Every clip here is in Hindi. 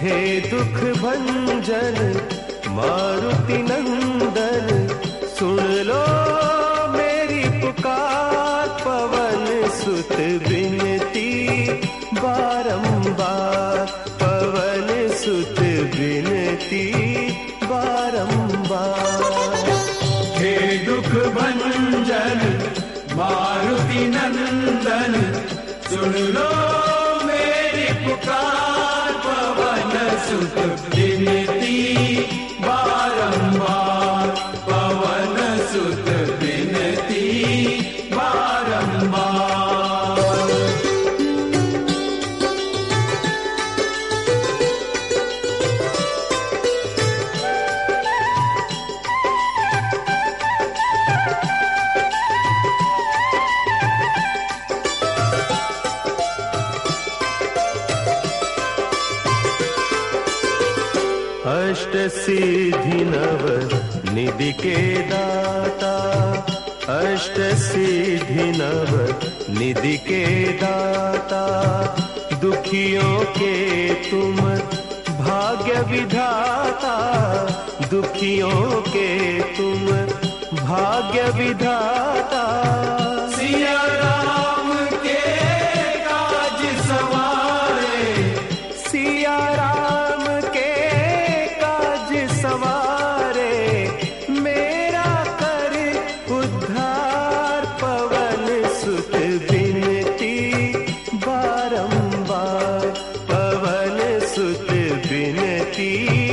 हे दुख भंजन मारुति नंदन, सुन लो मेरी पुकार। पवन सुत विनती बारंबार, पवन सुत विनती बारंबार। हे दुख भंजन मारुति नंदन, सुन लो मेरी पुकार। पवन सुत विनती बारंबार, पवन सुत विनती बारंबार। अष्ट सिद्धि नव निधि के दाता, अष्ट सिद्धि नव निधि के दाता। दुखियों के तुम भाग्य विधाता, दुखियों के तुम भाग्य विधाता। सिया राम के काज सवारे, सिया राम के काज सवारे, मेरा कर उद्धार। पवन सुत विनती बारंबार, पवन सुत विनती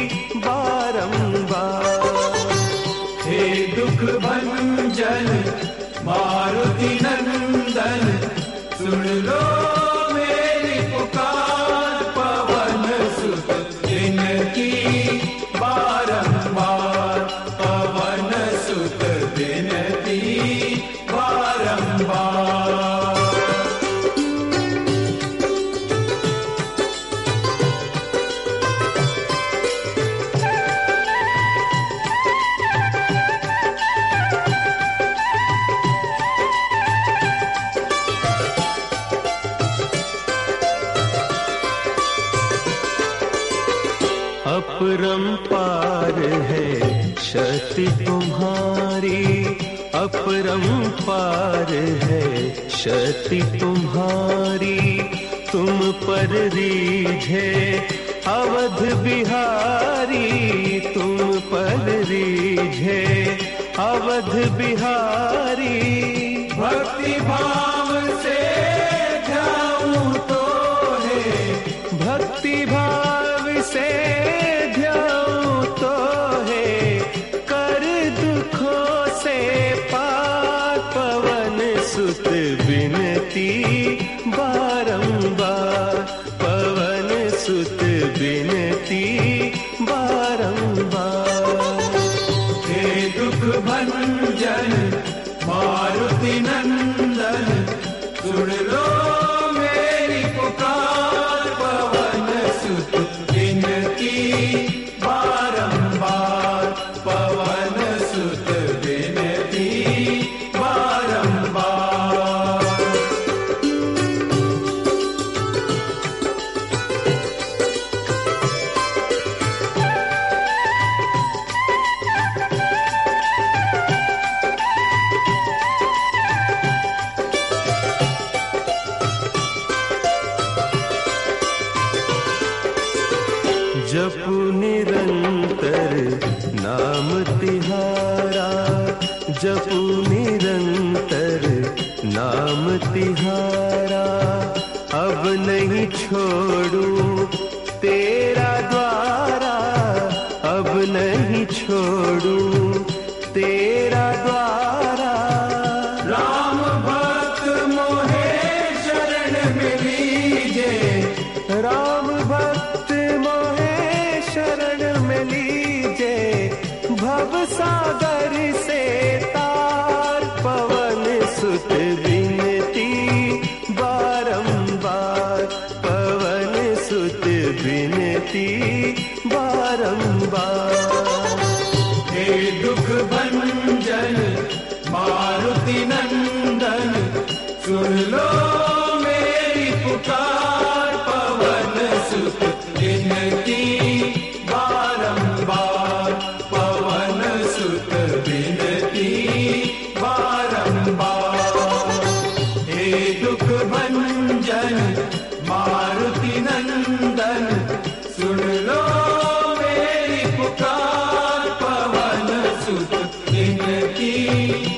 बारंबार। हे दुख भंजन मारुति नंदन, सुन लो मेरी पुकार। पवन सुत विनती बारंबार, पवन सुत विनती बारंबार। अपरंपार है शक्ति तुम्हारी, अपरंपार है शक्ति तुम्हारी। तुम पर रीझे अवध बिहारी, तुम पर रीझे अवध बिहारी। भक्ति भाव से ध्याऊं तो है, भक्ति भाव से ध्याऊं तो है, कर दुखों से पार। पवन सुत विनती बारंबार, पवन सुत विनती बारंबार। हे दुख भंजन मारुति नंदन, सुन लो मेरी पुकार। पवन सुत विनती बारंबार, पवन सुत विनती बारंबार। जपु निरंतर नाम तिहारा, जपु निरंतर नाम तिहारा। अब नहीं छोड़ूं तेरा द्वारा, अब नहीं छोड़ूं तेरा द्वारा। राम भक्त मोहे शरण में लीजे, राम भक्त मोहे शरण में लीजे। भव सागर से तार, पवन सुत विनती बारंबार, पवन सुत विनती बारंबार। हे दुख भंजन मारुति नंदन, सुन लो मेरी पुकार। पवन सुत विनती विनती